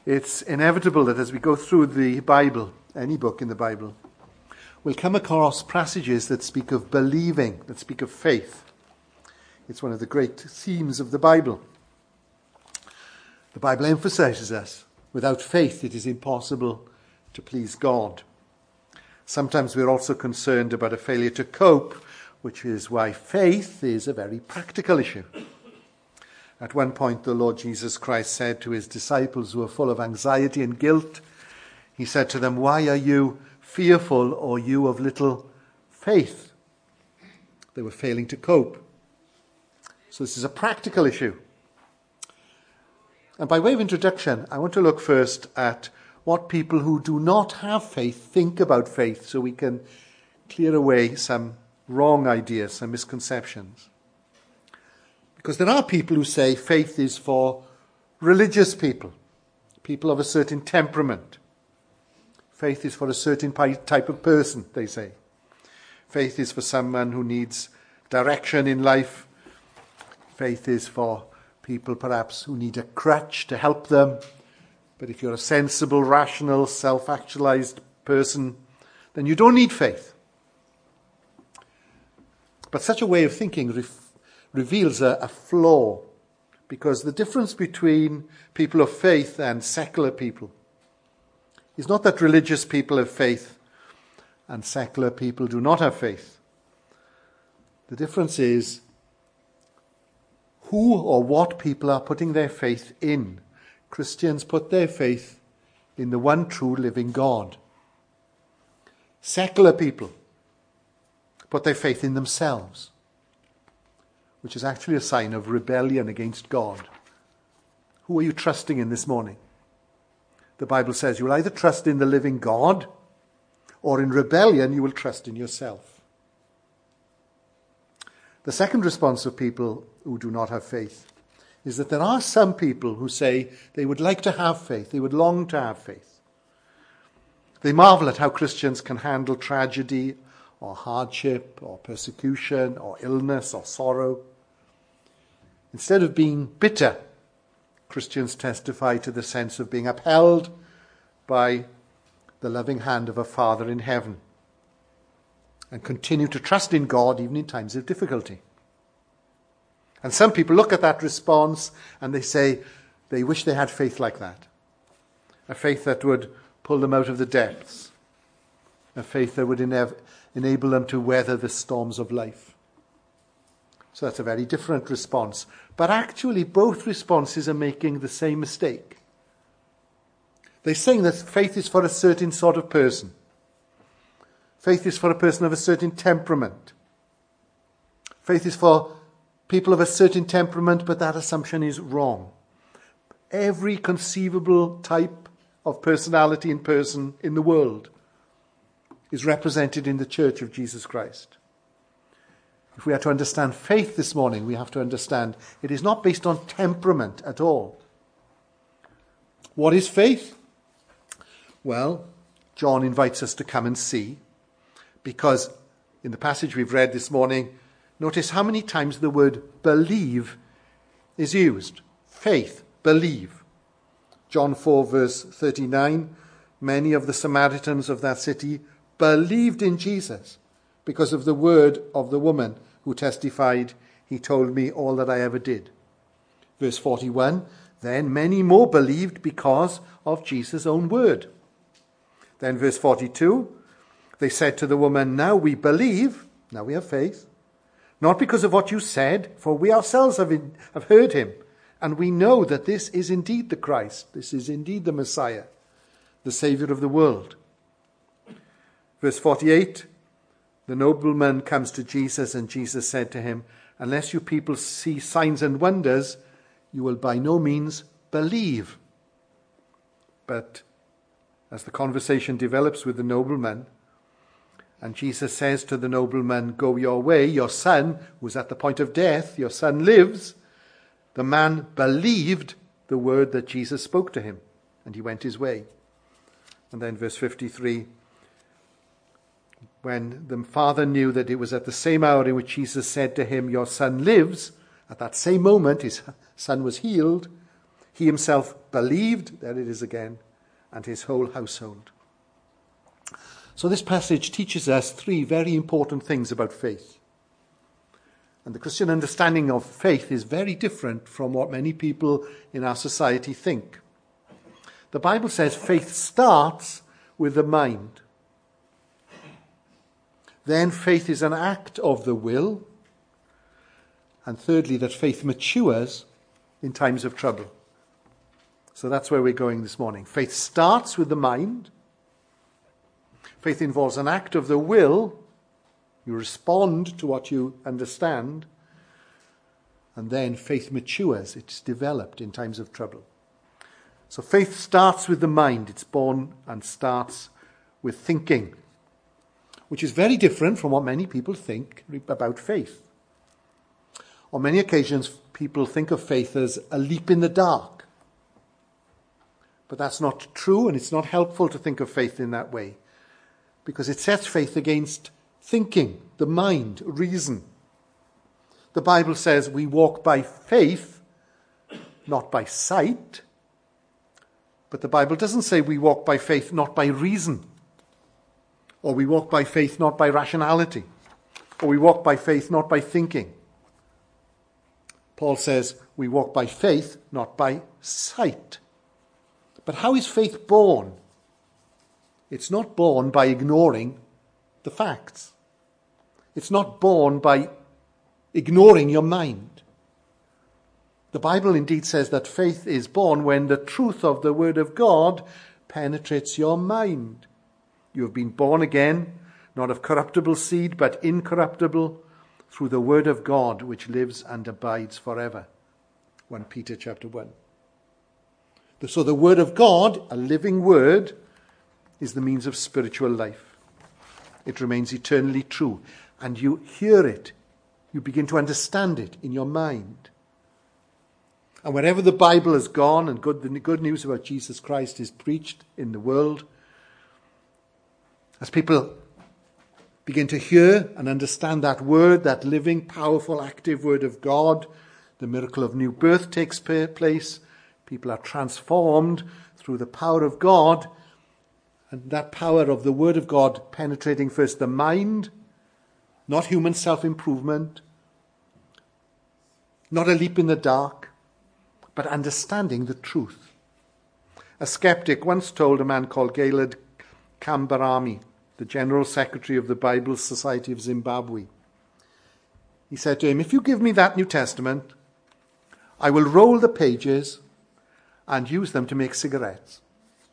It's inevitable that as we go through the Bible, any book in the Bible, we'll come across passages that speak of believing, that speak of faith. It's one of the great themes of the Bible. The Bible emphasizes us, without faith it is impossible to please God. Sometimes we're also concerned about a failure to cope, which is why faith is a very practical issue. At one point, the Lord Jesus Christ said to his disciples who were full of anxiety and guilt, he said to them, "Why are you fearful, or you of little faith?" They were failing to cope. So this is a practical issue. And by way of introduction, I want to look first at what people who do not have faith think about faith, so we can clear away some wrong ideas, some misconceptions. Because there are people who say faith is for religious people, people of a certain temperament. Faith is for a certain type of person, they say. Faith is for someone who needs direction in life. Faith is for people perhaps who need a crutch to help them. But if you're a sensible, rational, self-actualized person, then you don't need faith. But such a way of thinking reveals a flaw, because the difference between people of faith and secular people is not that religious people have faith and secular people do not have faith. The difference is who or what people are putting their faith in. Christians put their faith in the one true living God. Secular people put their faith in themselves, which is actually a sign of rebellion against God. Who are you trusting in this morning? The Bible says you will either trust in the living God, or in rebellion you will trust in yourself. The second response of people who do not have faith is that there are some people who say they would like to have faith, they would long to have faith. They marvel at how Christians can handle tragedy or hardship or persecution or illness or sorrow. Instead of being bitter, Christians testify to the sense of being upheld by the loving hand of a Father in heaven and continue to trust in God even in times of difficulty. And some people look at that response and they say they wish they had faith like that. A faith that would pull them out of the depths. A faith that would enable them to weather the storms of life. So that's a very different response. But actually both responses are making the same mistake. They're saying that faith is for a certain sort of person. Faith is for a person of a certain temperament. Faith is for people of a certain temperament, but that assumption is wrong. Every conceivable type of personality and person in the world is represented in the Church of Jesus Christ. If we are to understand faith this morning, we have to understand it is not based on temperament at all. What is faith? Well, John invites us to come and see, because in the passage we've read this morning, notice how many times the word believe is used. Faith, believe. John 4 verse 39, many of the Samaritans of that city believed in Jesus because of the word of the woman who testified, "He told me all that I ever did." Verse 41, then many more believed because of Jesus' own word. Then verse 42, they said to the woman, "Now we believe," now we have faith, "not because of what you said, for we ourselves have heard him, and we know that this is indeed the Christ, this is indeed the Messiah, the Saviour of the world." Verse 48, the nobleman comes to Jesus, and Jesus said to him, "Unless you people see signs and wonders, you will by no means believe." But as the conversation develops with the nobleman, and Jesus says to the nobleman, "Go your way, your son was at the point of death, your son lives," the man believed the word that Jesus spoke to him, and he went his way. And then verse 53, when the father knew that it was at the same hour in which Jesus said to him, "Your son lives," at that same moment his son was healed, He himself believed, there it is again, and his whole household. So this passage teaches us three very important things about faith. And the Christian understanding of faith is very different from what many people in our society think. The Bible says faith starts with the mind. Then faith is an act of the will. And thirdly, that faith matures in times of trouble. So that's where we're going this morning. Faith starts with the mind. Faith involves an act of the will. You respond to what you understand. And then faith matures. It's developed in times of trouble. So faith starts with the mind. It's born and starts with thinking, which is very different from what many people think about faith. On many occasions, people think of faith as a leap in the dark. But that's not true, and it's not helpful to think of faith in that way, because it sets faith against thinking, the mind, reason. The Bible says we walk by faith, not by sight. But the Bible doesn't say we walk by faith, not by reason. Or we walk by faith, not by rationality. Or we walk by faith, not by thinking. Paul says we walk by faith, not by sight. But how is faith born? It's not born by ignoring the facts. It's not born by ignoring your mind. The Bible indeed says that faith is born when the truth of the Word of God penetrates your mind. You have been born again, not of corruptible seed, but incorruptible, through the Word of God, which lives and abides forever. 1 Peter chapter 1. So the Word of God, a living Word, is the means of spiritual life. It remains eternally true. And you hear it. You begin to understand it in your mind. And wherever the Bible has gone and the good news about Jesus Christ is preached in the world, as people begin to hear and understand that word, that living, powerful, active Word of God, the miracle of new birth takes place. People are transformed through the power of God, and that power of the Word of God penetrating first the mind, not human self-improvement, not a leap in the dark, but understanding the truth. A skeptic once told a man called Gaylord Kambarami, the General Secretary of the Bible Society of Zimbabwe. He said to him, "If you give me that New Testament, I will roll the pages and use them to make cigarettes."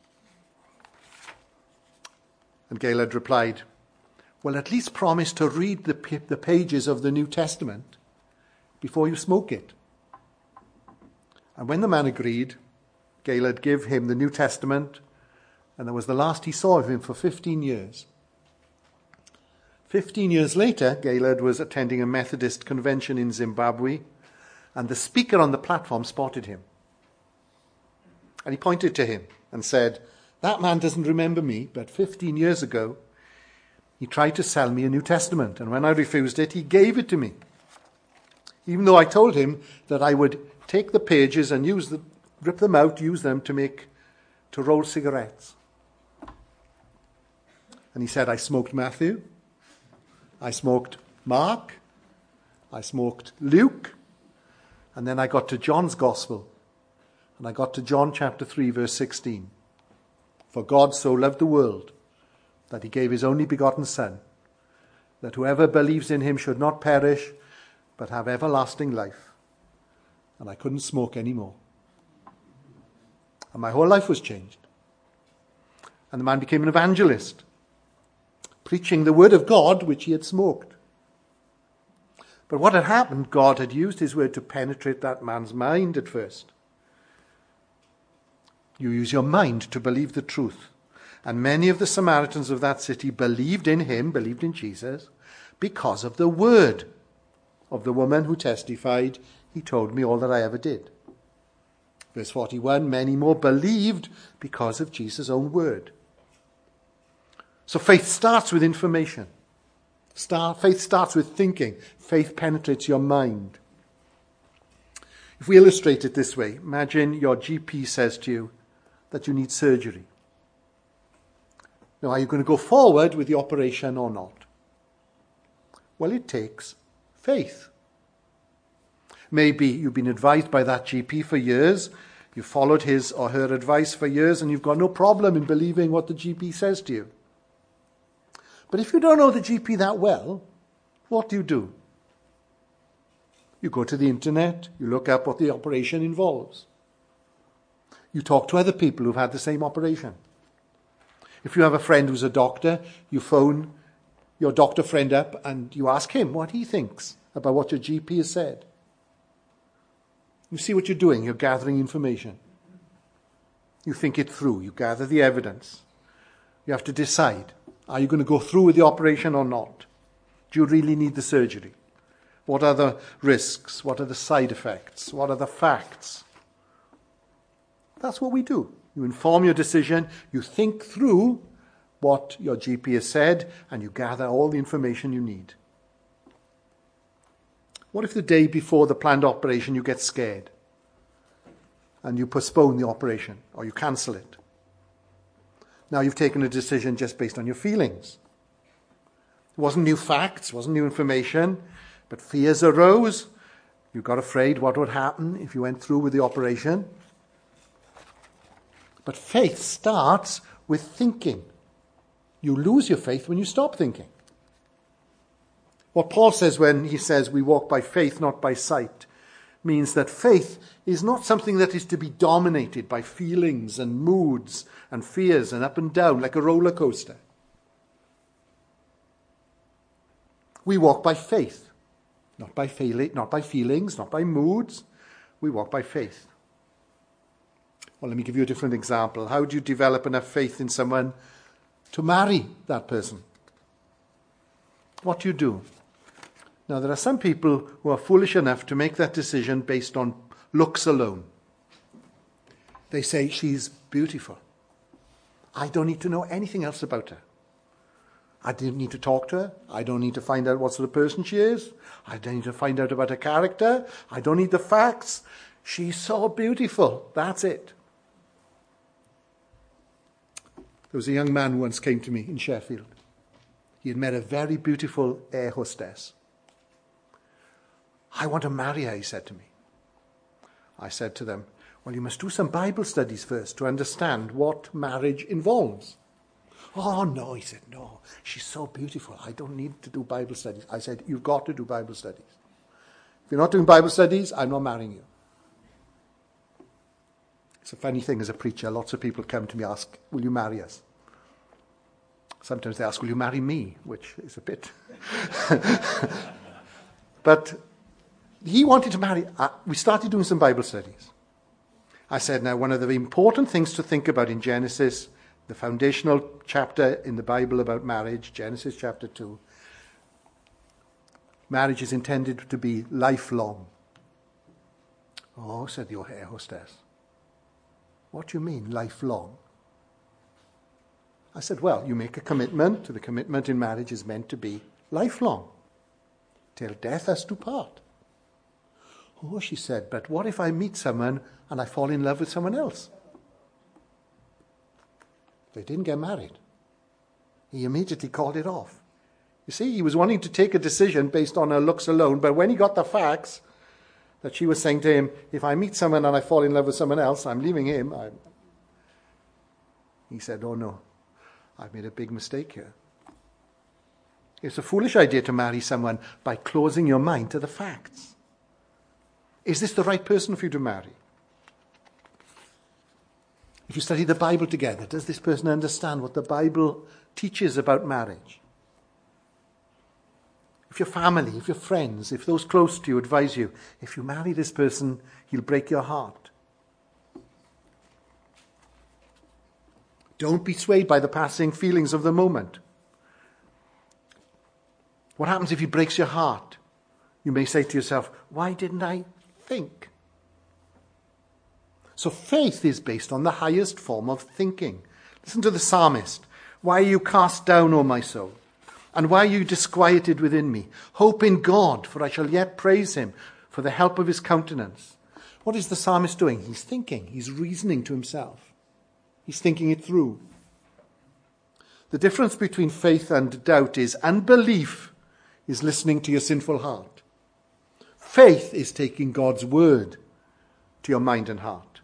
And Gaylord replied, "Well, at least promise to read the pages of the New Testament before you smoke it." And when the man agreed, Gaylord gave him the New Testament, and that was the last he saw of him for 15 years. 15 years later, Gaylord was attending a Methodist convention in Zimbabwe, and the speaker on the platform spotted him. And he pointed to him and said, "That man doesn't remember me, but 15 years ago, he tried to sell me a New Testament, and when I refused it, he gave it to me. Even though I told him that I would take the pages and rip them out, use them to roll cigarettes." And he said, "I smoked Matthew, I smoked Mark, I smoked Luke, and then I got to John's Gospel, and I got to John chapter 3, verse 16. For God so loved the world that he gave his only begotten Son, that whoever believes in him should not perish, but have everlasting life." And I couldn't smoke anymore. And my whole life was changed. And the man became an evangelist, preaching the Word of God, which he had smoked. But what had happened, God had used his word to penetrate that man's mind at first. You use your mind to believe the truth. And many of the Samaritans of that city believed in him, believed in Jesus, because of the word of the woman who testified, "He told me all that I ever did." Verse 41, many more believed because of Jesus' own word. So faith starts with information. Faith starts with thinking. Faith penetrates your mind. If we illustrate it this way, imagine your GP says to you that you need surgery. Now, are you going to go forward with the operation or not? Well, it takes faith. Maybe you've been advised by that GP for years, you've followed his or her advice for years, and you've got no problem in believing what the GP says to you. But if you don't know the GP that well, what do? You go to the internet, you look up what the operation involves. You talk to other people who've had the same operation. If you have a friend who's a doctor, you phone your doctor friend up and you ask him what he thinks about what your GP has said. You see what you're doing, you're gathering information. You think it through, you gather the evidence. You have to decide, are you going to go through with the operation or not? Do you really need the surgery? What are the risks? What are the side effects? What are the facts? That's what we do. You inform your decision, you think through what your GP has said, and you gather all the information you need. What if the day before the planned operation you get scared and you postpone the operation or you cancel it? Now you've taken a decision just based on your feelings. It wasn't new facts, wasn't new information, but fears arose. You got afraid what would happen if you went through with the operation. But faith starts with thinking. You lose your faith when you stop thinking. What Paul says when he says we walk by faith, not by sight, means that faith is not something that is to be dominated by feelings and moods and fears and up and down like a roller coaster. We walk by faith, not by feelings, not by moods. We walk by faith. Well, let me give you a different example. How do you develop enough faith in someone to marry that person? What do? Now, there are some people who are foolish enough to make that decision based on looks alone. They say, she's beautiful. I don't need to know anything else about her. I don't need to talk to her. I don't need to find out what sort of person she is. I don't need to find out about her character. I don't need the facts. She's so beautiful. That's it. There was a young man who once came to me in Sheffield. He had met a very beautiful air hostess. I want to marry her, he said to me. I said to them, well, you must do some Bible studies first to understand what marriage involves. Oh, no, he said, no, she's so beautiful. I don't need to do Bible studies. I said, you've got to do Bible studies. If you're not doing Bible studies, I'm not marrying you. It's a funny thing as a preacher. Lots of people come to me and ask, will you marry us? Sometimes they ask, will you marry me? Which is a bit... But he wanted to marry. We started doing some Bible studies. I said, now, one of the important things to think about in Genesis, the foundational chapter in the Bible about marriage, Genesis chapter 2, marriage is intended to be lifelong. Oh, said the air hostess. What do you mean, lifelong? I said, well, you make a commitment. The commitment in marriage is meant to be lifelong. Till death us do part. Oh, she said, but what if I meet someone and I fall in love with someone else? They didn't get married. He immediately called it off. You see, he was wanting to take a decision based on her looks alone, but when he got the facts that she was saying to him, if I meet someone and I fall in love with someone else, I'm leaving him. He said, oh no, I've made a big mistake here. It's a foolish idea to marry someone by closing your mind to the facts. Is this the right person for you to marry? If you study the Bible together, does this person understand what the Bible teaches about marriage? If your family, if your friends, if those close to you advise you, if you marry this person, he'll break your heart. Don't be swayed by the passing feelings of the moment. What happens if he breaks your heart? You may say to yourself, why didn't I think? So faith is based on the highest form of thinking. Listen to the psalmist. Why are you cast down, O my soul? And why are you disquieted within me? Hope in God, for I shall yet praise him for the help of his countenance. What is the psalmist doing? He's thinking. He's reasoning to himself. He's thinking it through. The difference between faith and doubt is unbelief is listening to your sinful heart. Faith is taking God's word to your mind and heart.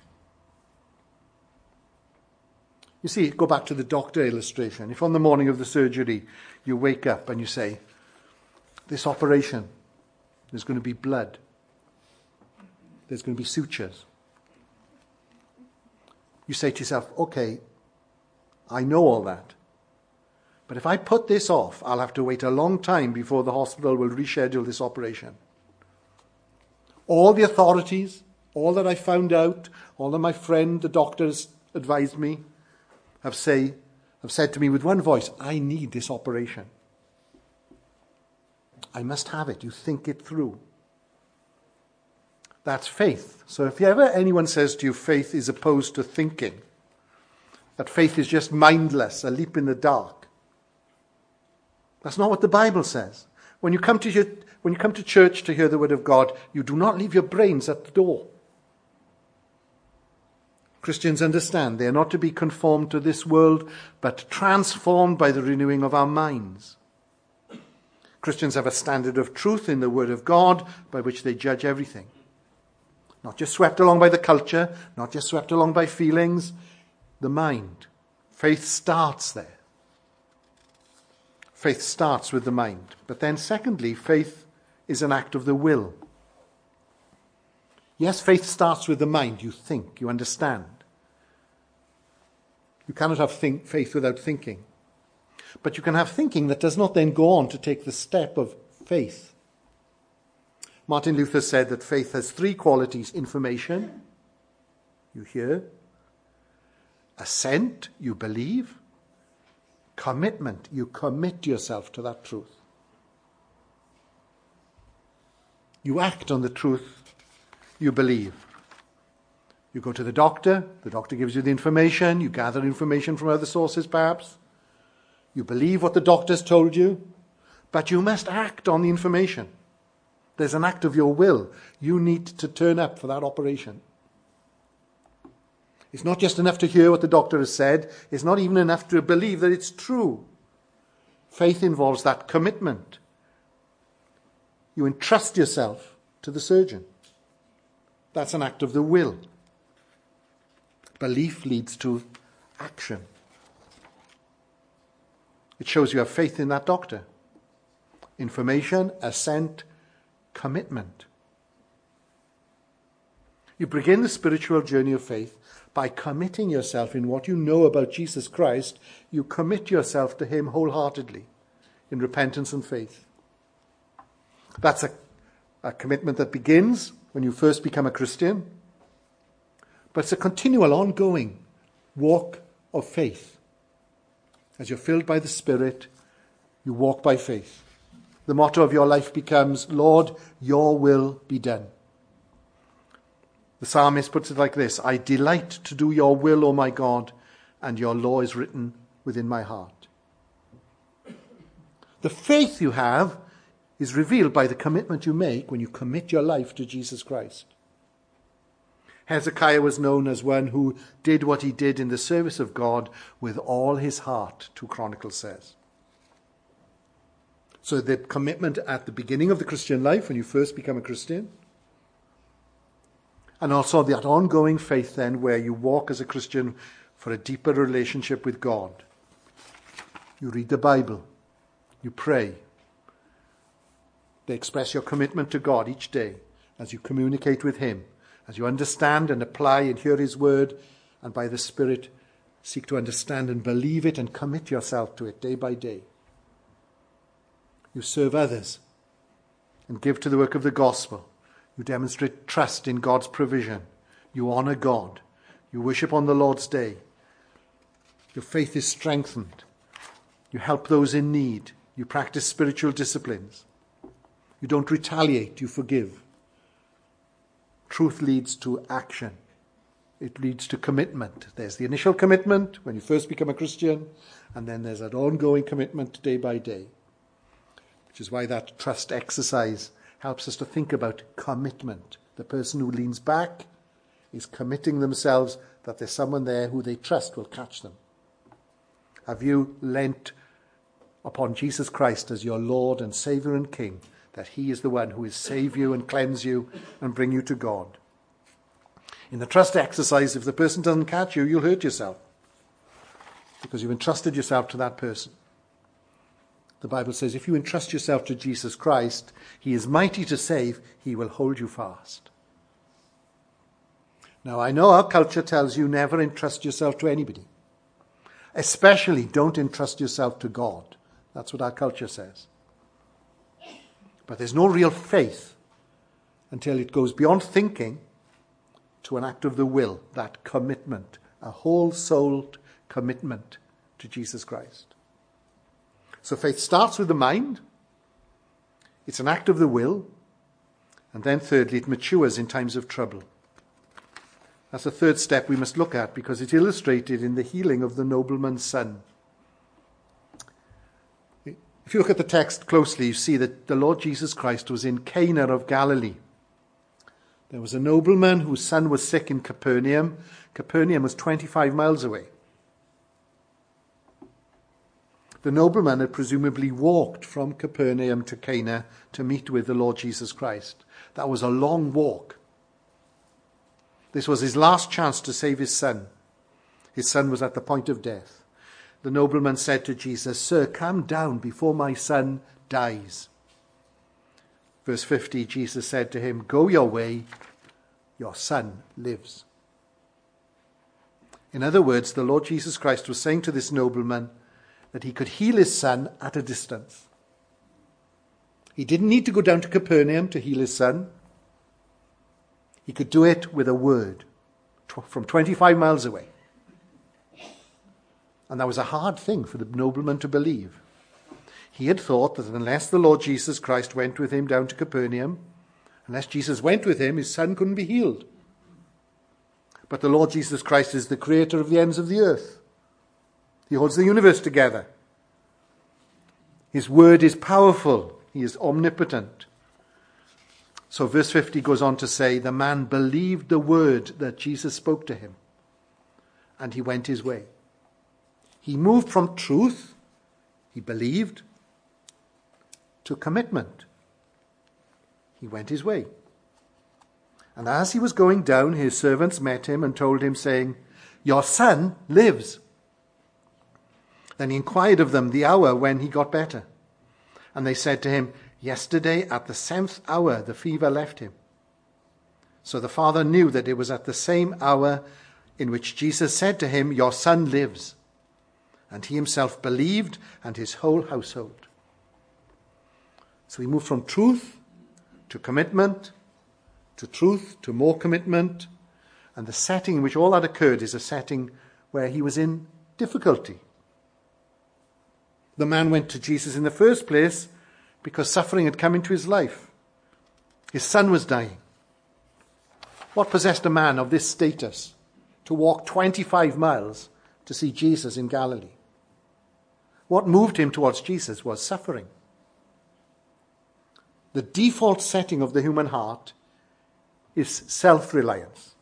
You see, go back to the doctor illustration. If on the morning of the surgery you wake up and you say, this operation, there's going to be blood. There's going to be sutures. You say to yourself, okay, I know all that. But if I put this off, I'll have to wait a long time before the hospital will reschedule this operation. All the authorities, all that I found out, all that my friend, the doctors, advised me, have said to me with one voice, I need this operation. I must have it. You think it through. That's faith. So if ever anyone says to you faith is opposed to thinking, that faith is just mindless, a leap in the dark, that's not what the Bible says. When you come to church to hear the word of God, you do not leave your brains at the door. Christians understand they are not to be conformed to this world, but transformed by the renewing of our minds. Christians have a standard of truth in the word of God by which they judge everything. Not just swept along by the culture, not just swept along by feelings, the mind. Faith starts there. Faith starts with the mind. But then secondly, faith is an act of the will. Yes, faith starts with the mind. You think, you understand. You cannot have faith without thinking. But you can have thinking that does not then go on to take the step of faith. Martin Luther said that faith has three qualities: information, you hear; assent, you believe; commitment, you commit yourself to that truth. You act on the truth you believe. You go to the doctor gives you the information, you gather information from other sources perhaps. You believe what the doctor's told you, but you must act on the information. There's an act of your will. You need to turn up for that operation. It's not just enough to hear what the doctor has said. It's not even enough to believe that it's true. Faith involves that commitment. You entrust yourself to the surgeon. That's an act of the will. Belief leads to action. It shows you have faith in that doctor. Information, assent, commitment. You begin the spiritual journey of faith by committing yourself in what you know about Jesus Christ. You commit yourself to him wholeheartedly in repentance and faith. That's a commitment that begins when you first become a Christian, but it's a continual, ongoing walk of faith. As you're filled by the Spirit, you walk by faith. The motto of your life becomes, Lord, your will be done. The psalmist puts it like this: I delight to do your will, O my God, and your law is written within my heart. The faith you have is revealed by the commitment you make when you commit your life to Jesus Christ. Hezekiah was known as one who did what he did in the service of God with all his heart, 2 Chronicles says. So the commitment at the beginning of the Christian life, when you first become a Christian, and also that ongoing faith then where you walk as a Christian for a deeper relationship with God. You read the Bible. You pray. They express your commitment to God each day as you communicate with him, as you understand and apply and hear his word, and by the Spirit seek to understand and believe it and commit yourself to it day by day. You serve others and give to the work of the gospel. You demonstrate trust in God's provision. You honor God. You worship on the Lord's day. Your faith is strengthened. You help those in need. You practice spiritual disciplines. You don't retaliate. You forgive. Truth leads to action. It leads to commitment. There's the initial commitment when you first become a Christian, and then there's that ongoing commitment day by day, which is why that trust exercise helps us to think about commitment The person who leans back is committing themselves that there's someone there who they trust will catch them. Have you leant upon Jesus Christ as your Lord and Saviour and King, that he is the one who will save you and cleanse you and bring you to God? In the trust exercise, if the person doesn't catch you, you'll hurt yourself because you've entrusted yourself to that person. The Bible says if you entrust yourself to Jesus Christ, he is mighty to save, he will hold you fast. Now, I know our culture tells you never entrust yourself to anybody. Especially don't entrust yourself to God. That's what our culture says. But there's no real faith until it goes beyond thinking to an act of the will, that commitment, a whole-souled commitment to Jesus Christ. So faith starts with the mind. It's an act of the will. And then thirdly, it matures in times of trouble. That's the third step we must look at because it's illustrated in the healing of the nobleman's son. If you look at the text closely, you see that the Lord Jesus Christ was in Cana of Galilee. There was a nobleman whose son was sick in Capernaum. Capernaum was 25 miles away. The nobleman had presumably walked from Capernaum to Cana to meet with the Lord Jesus Christ. That was a long walk. This was his last chance to save his son. His son was at the point of death. The nobleman said to Jesus, "Sir, come down before my son dies." Verse 50, Jesus said to him, "Go your way, your son lives." In other words, the Lord Jesus Christ was saying to this nobleman that he could heal his son at a distance. He didn't need to go down to Capernaum to heal his son. He could do it with a word from 25 miles away. And that was a hard thing for the nobleman to believe. He had thought that unless the Lord Jesus Christ went with him down to Capernaum, unless Jesus went with him, his son couldn't be healed. But the Lord Jesus Christ is the creator of the ends of the earth. He holds the universe together. His word is powerful. He is omnipotent. So verse 50 goes on to say, the man believed the word that Jesus spoke to him, and he went his way. He moved from truth, he believed, to commitment. He went his way. And as he was going down, his servants met him and told him, saying, "Your son lives." Then he inquired of them the hour when he got better. And they said to him, "Yesterday at the 7th hour the fever left him." So the father knew that it was at the same hour in which Jesus said to him, "Your son lives." And he himself believed, and his whole household. So he moved from truth to commitment, to truth to more commitment. And the setting in which all that occurred is a setting where he was in difficulty. The man went to Jesus in the first place because suffering had come into his life. His son was dying. What possessed a man of this status to walk 25 miles to see Jesus in Galilee? What moved him towards Jesus was suffering. The default setting of the human heart is self-reliance.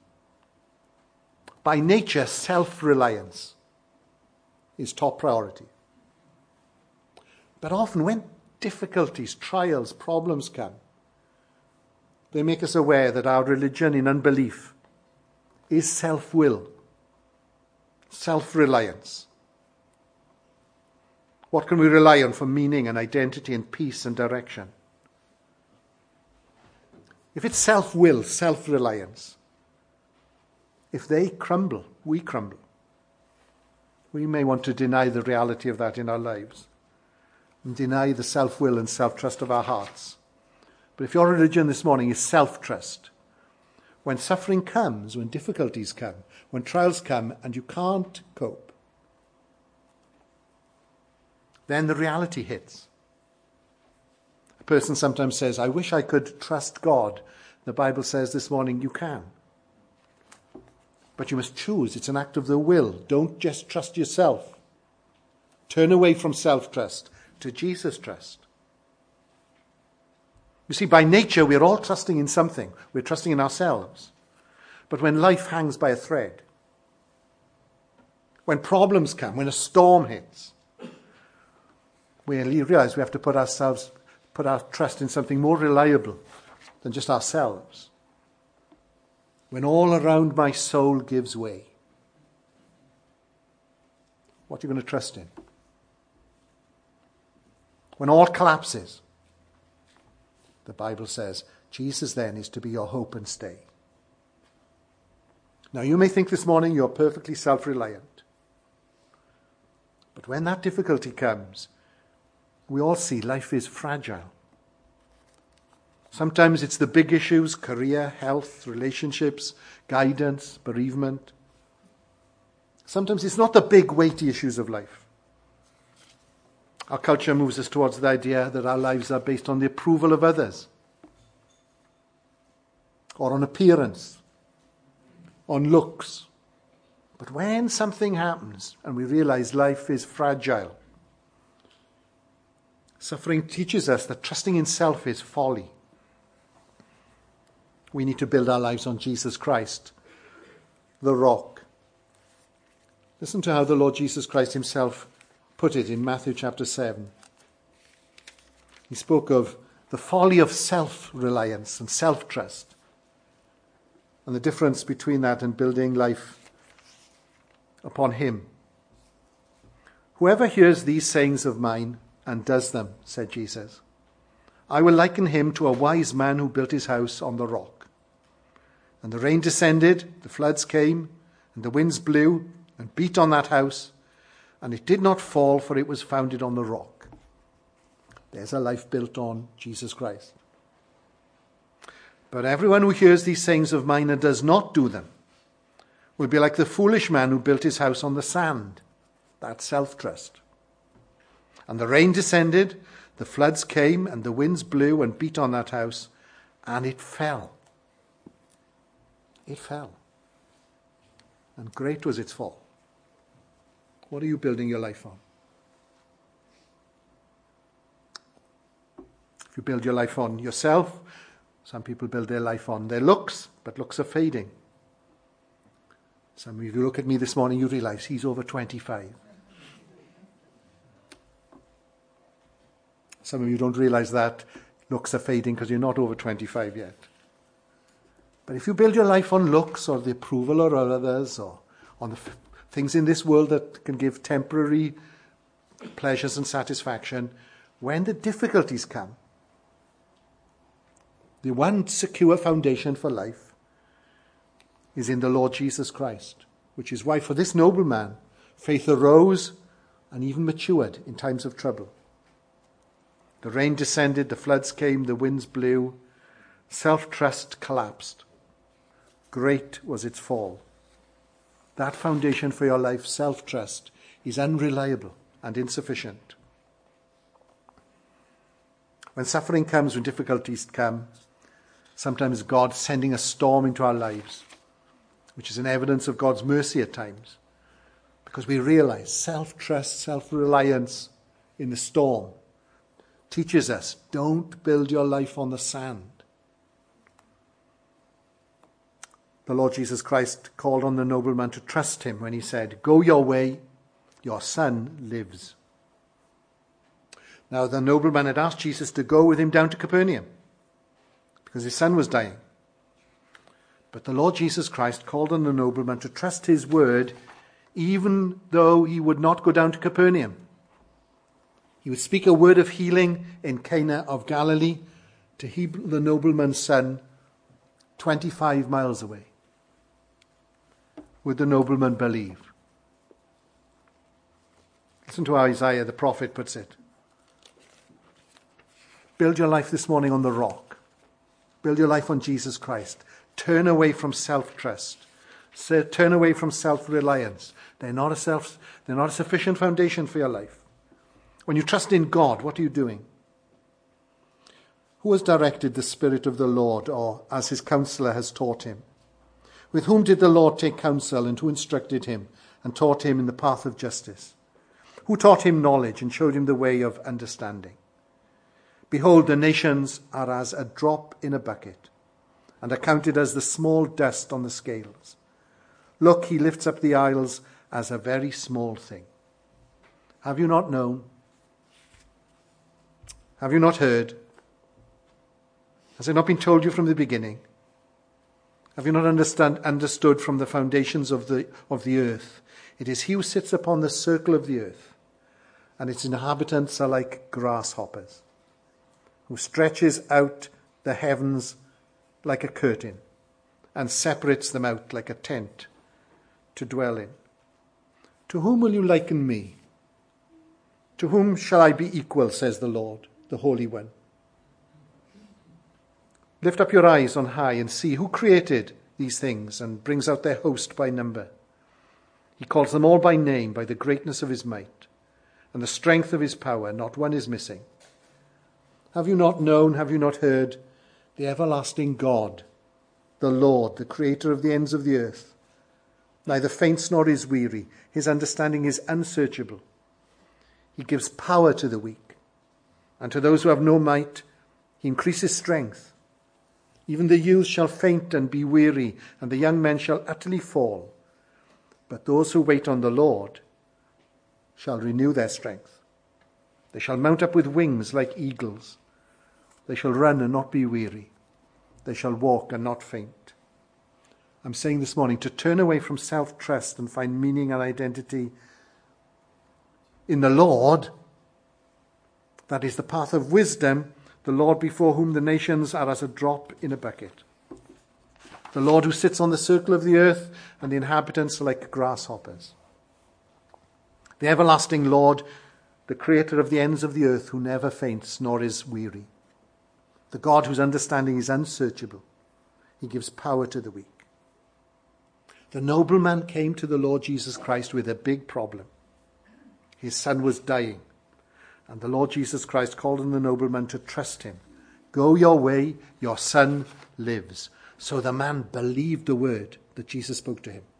By nature, self-reliance is top priority. But often when difficulties, trials, problems come, they make us aware that our religion in unbelief is self-will, self-reliance. What can we rely on for meaning and identity and peace and direction? If it's self-will, self-reliance, if they crumble, we crumble. We may want to deny the reality of that in our lives and deny the self-will and self-trust of our hearts. But if your religion this morning is self-trust, when suffering comes, when difficulties come, when trials come and you can't cope, then the reality hits. A person sometimes says, "I wish I could trust God." The Bible says this morning, you can. But you must choose. It's an act of the will. Don't just trust yourself. Turn away from self-trust to Jesus trust. You see, by nature, we're all trusting in something. We're trusting in ourselves. But when life hangs by a thread, when problems come, when a storm hits, we realize we have to put our trust in something more reliable than just ourselves. When all around my soul gives way, what are you going to trust in? When all collapses, the Bible says, Jesus then is to be your hope and stay. Now you may think this morning you're perfectly self-reliant. But when that difficulty comes, we all see life is fragile. Sometimes it's the big issues, career, health, relationships, guidance, bereavement. Sometimes it's not the big weighty issues of life. Our culture moves us towards the idea that our lives are based on the approval of others, or on appearance, on looks. But when something happens and we realize life is fragile, suffering teaches us that trusting in self is folly. We need to build our lives on Jesus Christ, the rock. Listen to how the Lord Jesus Christ himself put it in Matthew chapter 7. He spoke of the folly of self-reliance and self-trust, and the difference between that and building life upon him. Whoever hears these sayings of mine and does them, said Jesus, I will liken him to a wise man who built his house on the rock. And the rain descended, the floods came, and the winds blew and beat on that house, and it did not fall, for it was founded on the rock. There's a life built on Jesus Christ. But everyone who hears these sayings of mine and does not do them will be like the foolish man who built his house on the sand. That's self-trust. And the rain descended, the floods came, and the winds blew and beat on that house, and it fell. It fell. And great was its fall. What are you building your life on? If you build your life on yourself, some people build their life on their looks, but looks are fading. Some of you look at me this morning, you realize he's over 25. Some of you don't realize that looks are fading because you're not over 25 yet. But if you build your life on looks or the approval of others or on the things in this world that can give temporary pleasures and satisfaction, when the difficulties come, the one secure foundation for life is in the Lord Jesus Christ, which is why for this nobleman, faith arose and even matured in times of trouble. The rain descended, the floods came, the winds blew, self-trust collapsed. Great was its fall. That foundation for your life, self-trust, is unreliable and insufficient. When suffering comes, when difficulties come, sometimes God sending a storm into our lives, which is an evidence of God's mercy at times, because we realize self-trust, self-reliance in the storm teaches us, don't build your life on the sand. The Lord Jesus Christ called on the nobleman to trust him when he said, go your way, your son lives. Now the nobleman had asked Jesus to go with him down to Capernaum because his son was dying. But the Lord Jesus Christ called on the nobleman to trust his word even though he would not go down to Capernaum. He would speak a word of healing in Cana of Galilee to the nobleman's son 25 miles away. Would the nobleman believe? Listen to how Isaiah the prophet puts it. Build your life this morning on the rock. Build your life on Jesus Christ. Turn away from self-trust. Turn away from self-reliance. They're not a sufficient foundation for your life. When you trust in God, what are you doing? Who has directed the Spirit of the Lord, or as his counselor has taught him? With whom did the Lord take counsel, and who instructed him and taught him in the path of justice? Who taught him knowledge and showed him the way of understanding? Behold, the nations are as a drop in a bucket, and are counted as the small dust on the scales. Look, he lifts up the isles as a very small thing. Have you not known? Have you not heard? Has it not been told you from the beginning? Have you not understood from the foundations of the earth? It is he who sits upon the circle of the earth, and its inhabitants are like grasshoppers, who stretches out the heavens like a curtain, and separates them out like a tent to dwell in. To whom will you liken me? To whom shall I be equal, says the Lord, the Holy One? Lift up your eyes on high and see who created these things and brings out their host by number. He calls them all by name, by the greatness of his might and the strength of his power. Not one is missing. Have you not known, have you not heard? The everlasting God, the Lord, the creator of the ends of the earth, neither faints nor is weary. His understanding is unsearchable. He gives power to the weak, and to those who have no might, he increases strength. Even the youth shall faint and be weary, and the young men shall utterly fall. But those who wait on the Lord shall renew their strength. They shall mount up with wings like eagles. They shall run and not be weary. They shall walk and not faint. I'm saying this morning to turn away from self-trust and find meaning and identity in the Lord. That is the path of wisdom, the Lord before whom the nations are as a drop in a bucket. The Lord who sits on the circle of the earth, and the inhabitants are like grasshoppers. The everlasting Lord, the creator of the ends of the earth, who never faints nor is weary. The God whose understanding is unsearchable. He gives power to the weak. The nobleman came to the Lord Jesus Christ with a big problem. His son was dying. And the Lord Jesus Christ called on the nobleman to trust him. Go your way, your son lives. So the man believed the word that Jesus spoke to him.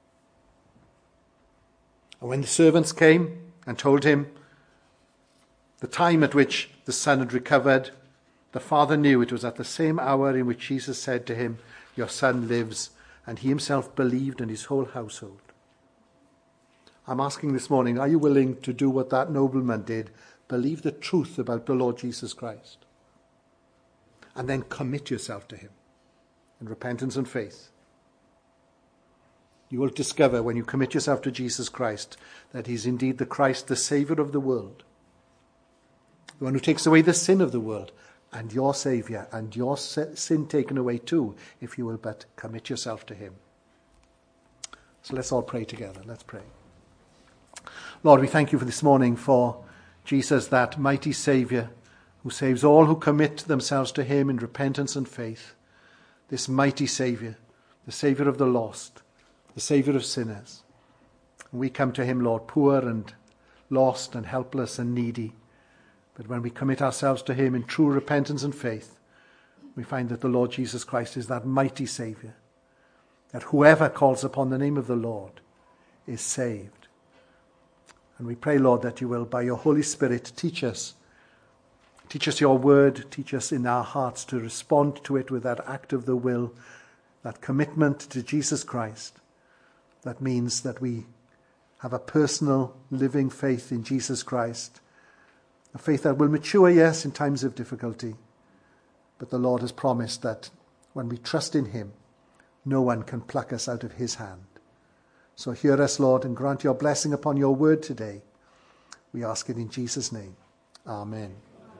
And when the servants came and told him the time at which the son had recovered, the father knew it was at the same hour in which Jesus said to him, your son lives, and he himself believed and his whole household. I'm asking this morning, are you willing to do what that nobleman did? Believe the truth about the Lord Jesus Christ. And then commit yourself to him in repentance and faith. You will discover when you commit yourself to Jesus Christ that he's indeed the Christ, the Saviour of the world. The one who takes away the sin of the world, and your Saviour, and your sin taken away too, if you will but commit yourself to him. So let's all pray together. Let's pray. Lord, we thank you for this morning for Jesus, that mighty Saviour who saves all who commit themselves to him in repentance and faith. This mighty Saviour, the Saviour of the lost, the Saviour of sinners. And we come to him, Lord, poor and lost and helpless and needy. But when we commit ourselves to him in true repentance and faith, we find that the Lord Jesus Christ is that mighty Saviour, that whoever calls upon the name of the Lord is saved. And we pray, Lord, that you will, by your Holy Spirit, teach us your word, teach us in our hearts to respond to it with that act of the will, that commitment to Jesus Christ. That means that we have a personal, living faith in Jesus Christ, a faith that will mature, yes, in times of difficulty. But the Lord has promised that when we trust in him, no one can pluck us out of his hand. So hear us, Lord, and grant your blessing upon your word today. We ask it in Jesus' name. Amen.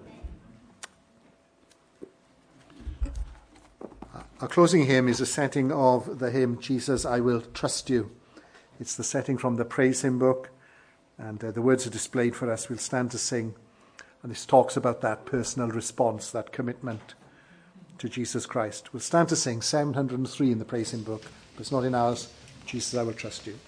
Our closing hymn is a setting of the hymn, Jesus, I Will Trust You. It's the setting from the Praise Hymn book, and the words are displayed for us. We'll stand to sing, and this talks about that personal response, that commitment to Jesus Christ. We'll stand to sing 703 in the Praise Hymn book, but it's not in ours. Jesus, I will trust you.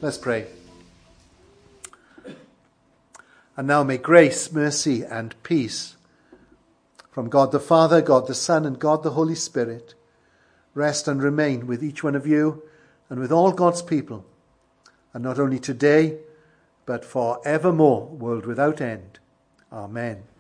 Let's pray. And now may grace, mercy, and peace from God the Father, God the Son, and God the Holy Spirit rest and remain with each one of you and with all God's people, and not only today, but for evermore, world without end. Amen.